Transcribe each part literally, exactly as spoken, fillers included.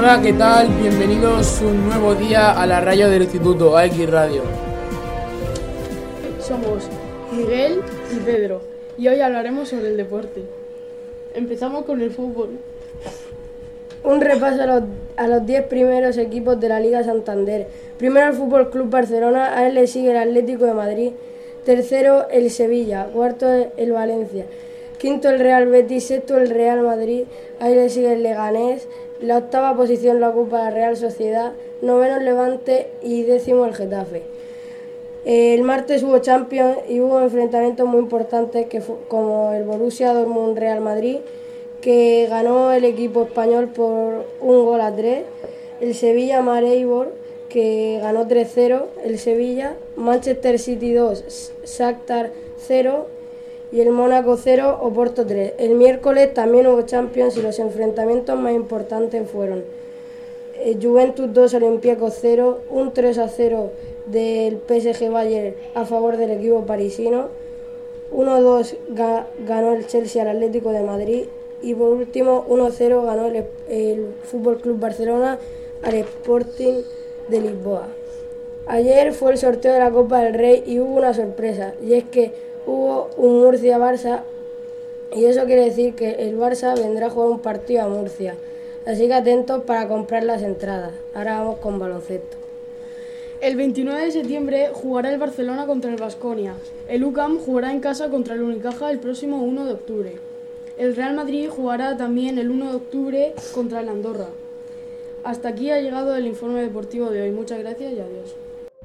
Hola, ¿qué tal? Bienvenidos un nuevo día a la radio del Instituto A X Radio. Somos Miguel y Pedro y hoy hablaremos sobre el deporte. Empezamos con el fútbol. Un repaso a los, a los diez primeros equipos de la Liga Santander. Primero el Fútbol Club Barcelona, a él le sigue el Atlético de Madrid. Tercero el Sevilla, cuarto el Valencia. Quinto el Real Betis, sexto el Real Madrid, ahí le sigue el Leganés. La octava posición la ocupa la Real Sociedad, noveno el Levante y décimo el Getafe. El martes hubo Champions y hubo enfrentamientos muy importantes que fue, como el Borussia Dortmund Real Madrid, que ganó el equipo español por un gol a tres, el Sevilla Maribor, que ganó tres cero, el Sevilla, Manchester City dos, Shakhtar cero y el Mónaco cero, Oporto tres. El miércoles también hubo Champions y los enfrentamientos más importantes fueron eh, Juventus dos, Olympiacos cero, un tres a cero del P S G Bayern a favor del equipo parisino, uno dos ga- ganó el Chelsea al Atlético de Madrid y por último uno cero ganó el, el F C Barcelona al Sporting de Lisboa. Ayer fue el sorteo de la Copa del Rey y hubo una sorpresa, y es que hubo un Murcia-Barça y eso quiere decir que el Barça vendrá a jugar un partido a Murcia, así que atentos para comprar las entradas. Ahora vamos con baloncesto. El veintinueve de septiembre jugará el Barcelona contra el Baskonia. El U C A M jugará en casa contra el Unicaja el próximo uno de octubre. El Real Madrid jugará también el uno de octubre contra el Andorra. Hasta aquí ha llegado el informe deportivo de hoy. Muchas gracias y adiós.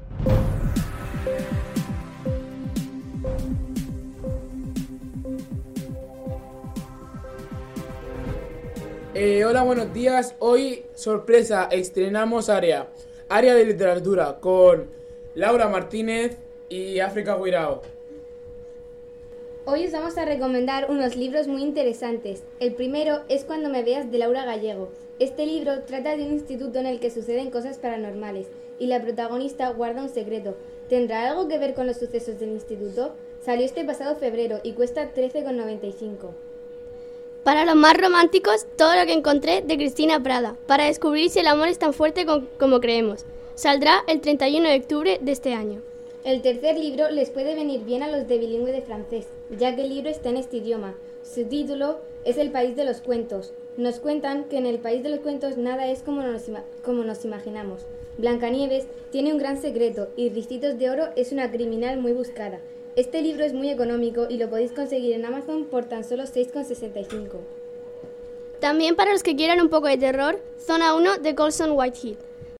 Eh, hola, buenos días. Hoy, sorpresa, estrenamos área. Área de literatura con Laura Martínez y África Guirao. Hoy os vamos a recomendar unos libros muy interesantes. El primero es Cuando me veas, de Laura Gallego. Este libro trata de un instituto en el que suceden cosas paranormales y la protagonista guarda un secreto. ¿Tendrá algo que ver con los sucesos del instituto? Salió este pasado febrero y cuesta trece con noventa y cinco. Para los más románticos, Todo lo que encontré, de Cristina Prada, para descubrir si el amor es tan fuerte como creemos. Saldrá el treinta y uno de octubre de este año. El tercer libro les puede venir bien a los de bilingüe de francés, ya que el libro está en este idioma. Su título es El país de los cuentos. Nos cuentan que en el país de los cuentos nada es como nos, ima- como nos imaginamos. Blancanieves tiene un gran secreto y Ricitos de Oro es una criminal muy buscada. Este libro es muy económico y lo podéis conseguir en Amazon por tan solo seis con sesenta y cinco. También para los que quieran un poco de terror, Zona uno de Colson Whitehead.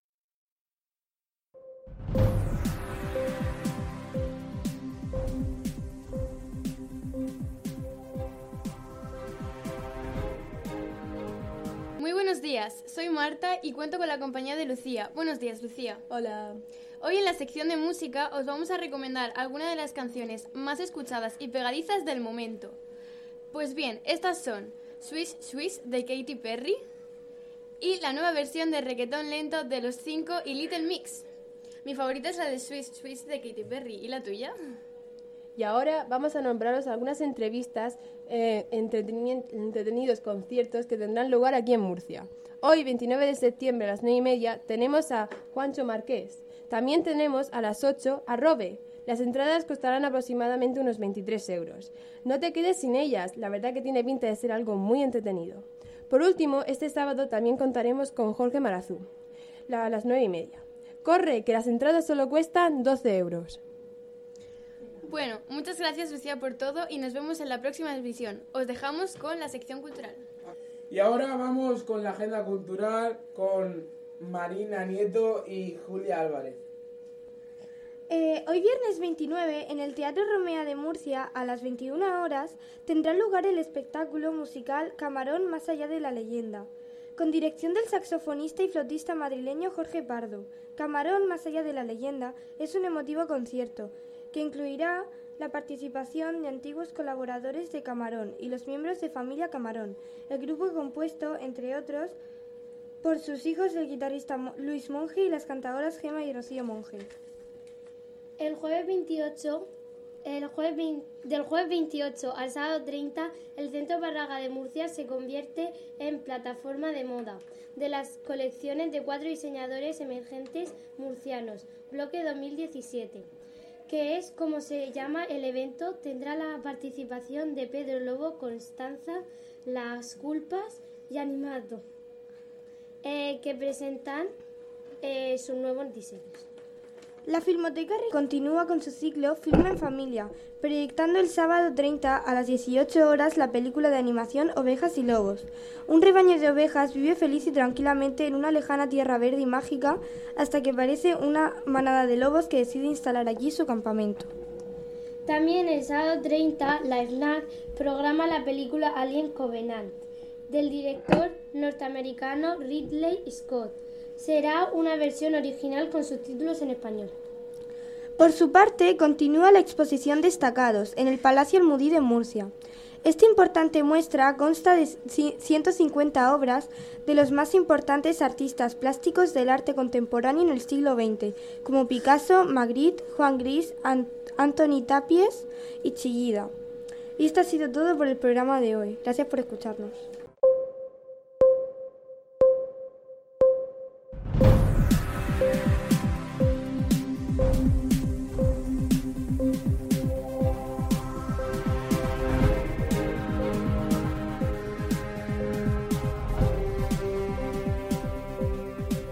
Muy buenos días, soy Marta y cuento con la compañía de Lucía. Buenos días, Lucía. Hola. Hoy en la sección de música os vamos a recomendar algunas de las canciones más escuchadas y pegadizas del momento. Pues bien, estas son Swish Swish de Katy Perry y la nueva versión de reggaetón lento de Los Cinco y Little Mix. Mi favorita es la de Swish Swish de Katy Perry. ¿Y la tuya? Y ahora vamos a nombraros algunas entrevistas, eh, entretenidos conciertos que tendrán lugar aquí en Murcia. Hoy, veintinueve de septiembre a las nueve y media, tenemos a Juancho Marqués. También tenemos a las ocho a Robe. Las entradas costarán aproximadamente unos veintitrés euros. No te quedes sin ellas, la verdad que tiene pinta de ser algo muy entretenido. Por último, este sábado también contaremos con Jorge Marazú, a las nueve y media. Corre, que las entradas solo cuestan doce euros. Bueno, muchas gracias, Lucía, por todo y nos vemos en la próxima edición. Os dejamos con la sección cultural. Y ahora vamos con la agenda cultural con Marina Nieto y Julia Álvarez. Eh, hoy viernes veintinueve, en el Teatro Romea de Murcia, a las veintiuna horas, tendrá lugar el espectáculo musical Camarón más allá de la leyenda, con dirección del saxofonista y flautista madrileño Jorge Pardo. Camarón más allá de la leyenda es un emotivo concierto que incluirá la participación de antiguos colaboradores de Camarón y los miembros de Familia Camarón, el grupo compuesto, entre otros, por sus hijos el guitarrista Luis Monge y las cantadoras Gema y Rocío Monge. El jueves veintiocho El jueves veinte, del jueves veintiocho al sábado treinta, el Centro Barraga de Murcia se convierte en plataforma de moda de las colecciones de cuatro diseñadores emergentes murcianos, bloque dos mil diecisiete, que es como se llama el evento. Tendrá la participación de Pedro Lobo, Constanza, Las Culpas y Animado, eh, que presentan eh, sus nuevos diseños. La Filmoteca continúa con su ciclo Film en Familia, proyectando el sábado treinta a las dieciocho horas la película de animación Ovejas y Lobos. Un rebaño de ovejas vive feliz y tranquilamente en una lejana tierra verde y mágica hasta que aparece una manada de lobos que decide instalar allí su campamento. También el sábado treinta, la FNAC programa la película Alien Covenant, del director norteamericano Ridley Scott. Será una versión original con subtítulos en español. Por su parte, continúa la exposición Destacados en el Palacio Almudí de Murcia. Esta importante muestra consta de ciento cincuenta obras de los más importantes artistas plásticos del arte contemporáneo en el siglo veinte, como Picasso, Magritte, Juan Gris, Ant- Antoni Tàpies y Chillida. Y esto ha sido todo por el programa de hoy. Gracias por escucharnos.